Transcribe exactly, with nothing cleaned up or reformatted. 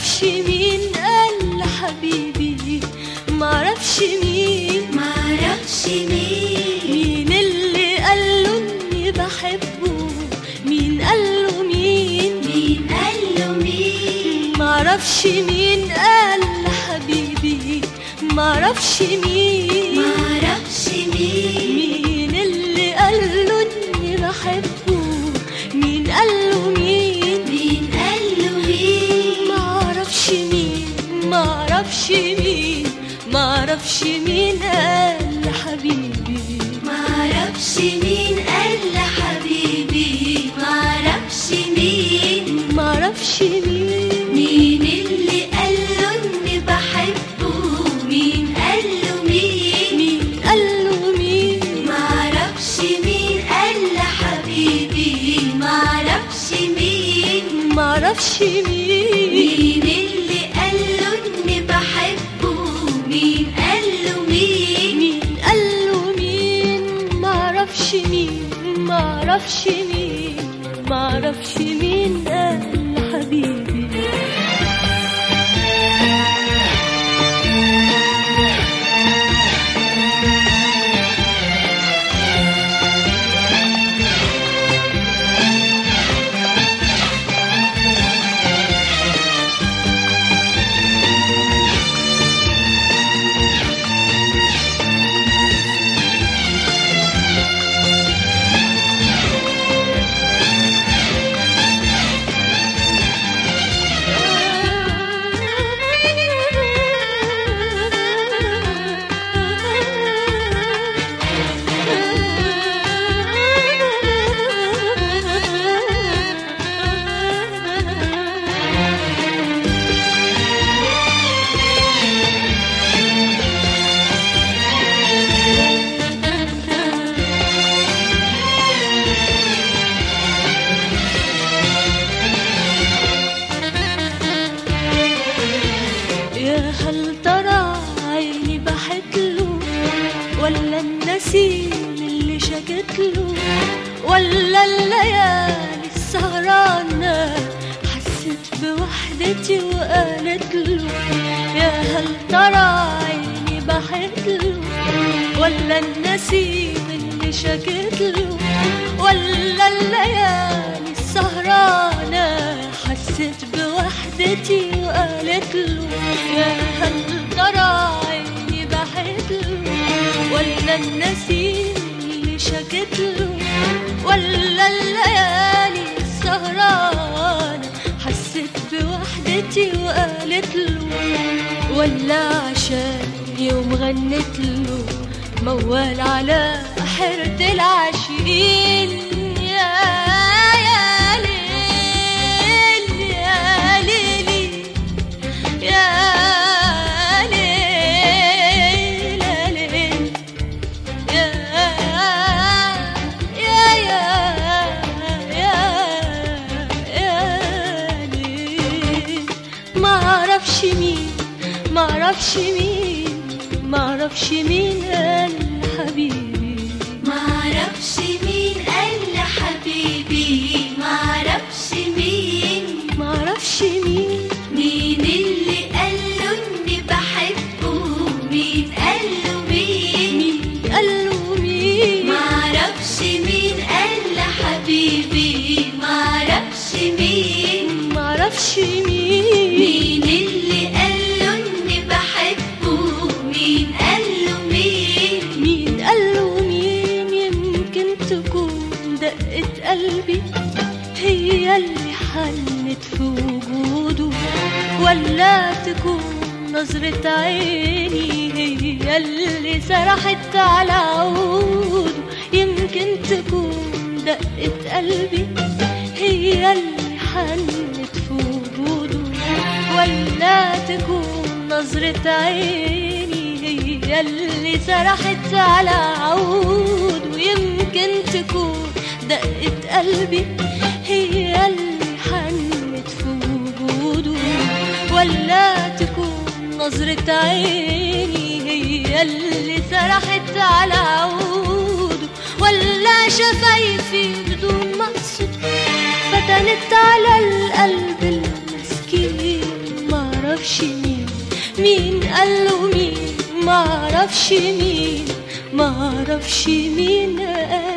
معرفش مين قال حبيبي، معرفش مين معرفش مين مين اللي قاله اني بحبه، مين قاله مين مين قاله مين معرفش مين قال حبيبي، معرفش مين معرفش مين مين اللي قاله اني بحبه، مين قاله مين مين قاله مين معرفش مين معرفش مين معرفش مين قال حبيبي، معرفش مين قال حبيبي، معرفش مين معرفش مين مين اللي قاله اني بحبه، مين قاله مين مين قاله مين معرفش مين قال حبيبي، معرفش مين معرفش مين مين اللي قاله اني بحبه، مين قاله مين مين قاله مين معرفش مين معرفش مين معرفش مين قال حبيبي. يا هل ترى عيني بحكله، ولا النسيم اللي شكتله، ولا الليالي السهرانة حست بوحدتي وقالت له. يا هل ترى عيني بحكله، ولا النسيم اللي شكتله، ولا الليالي السهرانة حست بوحدتي وقالت له. يا هل ترى عيني بحكله، ولا النسيم اللي شكتله، ولا الليالي السهرانة حست بوحدتي وقالت له. ولا عشان يوم غنت له موال على حيرة العاشقين. يا يا ليل يا ليلي يا ليل يا ليل يا يا يا يا ليل. معرفش مين معرفش مين معرفش مين قال حبيبي، معرفش مين قال حبيبي، معرفش مين معرفش مين مين اللي قاله اني بحبه، مين قاله مين مين قاله مين معرفش مين قال حبيبي، معرفش مين معرفش مين مين اللي قاله اني بحبه، مين قاله مين مين قاله مين. يمكن تكون دقة قلبي هي اللي حنت في وجوده، ولا تكون نظرة عيني هي اللي سرحت على عوده. يمكن تكون دقة قلبي هي اللي حنت في وجوده، ولا تكون نظرة عيني هي اللي سرحت على عوده. يمكن تكون دقة قلبي هي اللي حنت في وجوده، ولا تكون نظرة عيني هي اللي سرحت على عوده، ولا شفايفي بدون مقصد فتنت على القلب المسكين. معرفش مين، مين قاله مين معرفش مين، معرفش مين قاله.